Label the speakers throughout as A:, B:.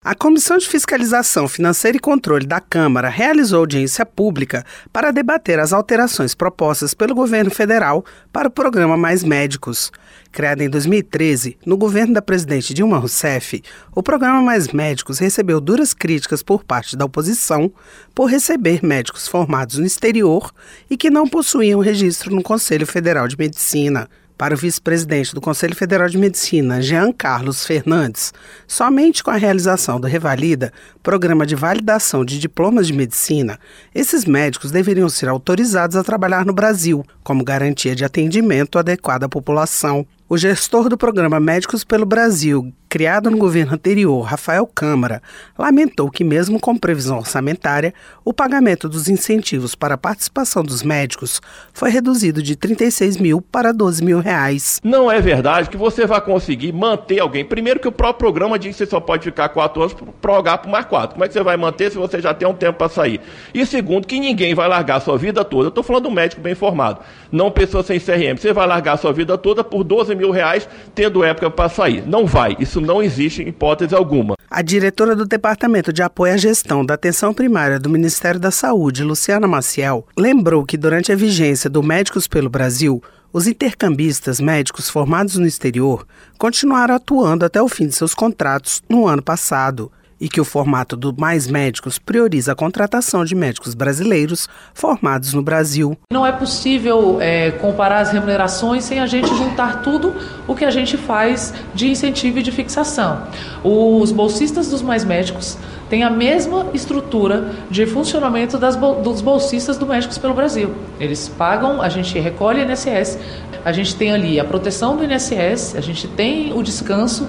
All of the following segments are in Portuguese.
A: A Comissão de Fiscalização Financeira e Controle da Câmara realizou audiência pública para debater as alterações propostas pelo governo federal para o programa Mais Médicos. Criado em 2013, no governo da presidente Dilma Rousseff, o programa Mais Médicos recebeu duras críticas por parte da oposição por receber médicos formados no exterior e que não possuíam registro no Conselho Federal de Medicina. Para o vice-presidente do Conselho Federal de Medicina, Jean Carlos Fernandes, somente com a realização do Revalida, Programa de Validação de Diplomas de Medicina, esses médicos deveriam ser autorizados a trabalhar no Brasil, como garantia de atendimento adequado à população. O gestor do programa Médicos pelo Brasil, criado no governo anterior, Rafael Câmara, lamentou que, mesmo com previsão orçamentária, o pagamento dos incentivos para a participação dos médicos foi reduzido de R$36 mil para R$12 mil.
B: Não é verdade que você vai conseguir manter alguém. Primeiro que o próprio programa diz que você só pode ficar 4 anos, prorrogar por mais 4. Como é que você vai manter se você já tem um tempo para sair? E segundo, que ninguém vai largar a sua vida toda. Eu estou falando de um médico bem formado, não pessoa sem CRM. Você vai largar a sua vida toda por R$12 mil, tendo época para sair. Não vai. Isso não existe em hipótese alguma.
A: A diretora do Departamento de Apoio à Gestão da Atenção Primária do Ministério da Saúde, Luciana Maciel, lembrou que durante a vigência do Médicos pelo Brasil, os intercambistas médicos formados no exterior continuaram atuando até o fim de seus contratos no ano passado e que o formato do Mais Médicos prioriza a contratação de médicos brasileiros formados no Brasil.
C: Não é possível comparar as remunerações sem a gente juntar tudo o que a gente faz de incentivo e de fixação. Os bolsistas dos Mais Médicos têm a mesma estrutura de funcionamento dos bolsistas do Médicos pelo Brasil. Eles pagam, a gente recolhe INSS, a gente tem ali a proteção do INSS, a gente tem o descanso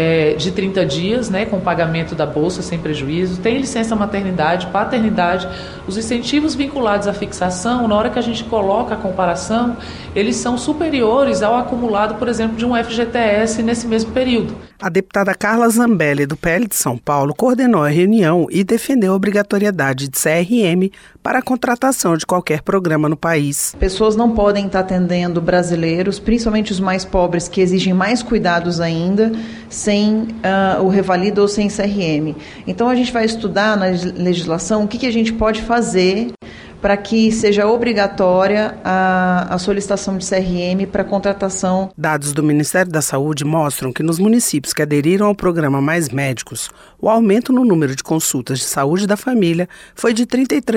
C: de 30 dias, com pagamento da bolsa sem prejuízo, tem licença maternidade, paternidade, os incentivos vinculados à fixação, na hora que a gente coloca a comparação, eles são superiores ao acumulado, por exemplo, de um FGTS nesse mesmo período.
A: A deputada Carla Zambelli, do PL de São Paulo, coordenou a reunião e defendeu a obrigatoriedade de CRM para a contratação de qualquer programa no país.
D: Pessoas não podem estar atendendo brasileiros, principalmente os mais pobres, que exigem mais cuidados ainda, sem o Revalida ou sem CRM. Então a gente vai estudar na legislação o que a gente pode fazer para que seja obrigatória a solicitação de CRM para contratação.
A: Dados do Ministério da Saúde mostram que nos municípios que aderiram ao programa Mais Médicos, o aumento no número de consultas de saúde da família foi de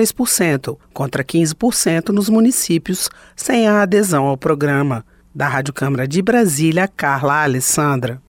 A: 33%, contra 15% nos municípios sem a adesão ao programa. Da Rádio Câmara de Brasília, Carla Alessandra.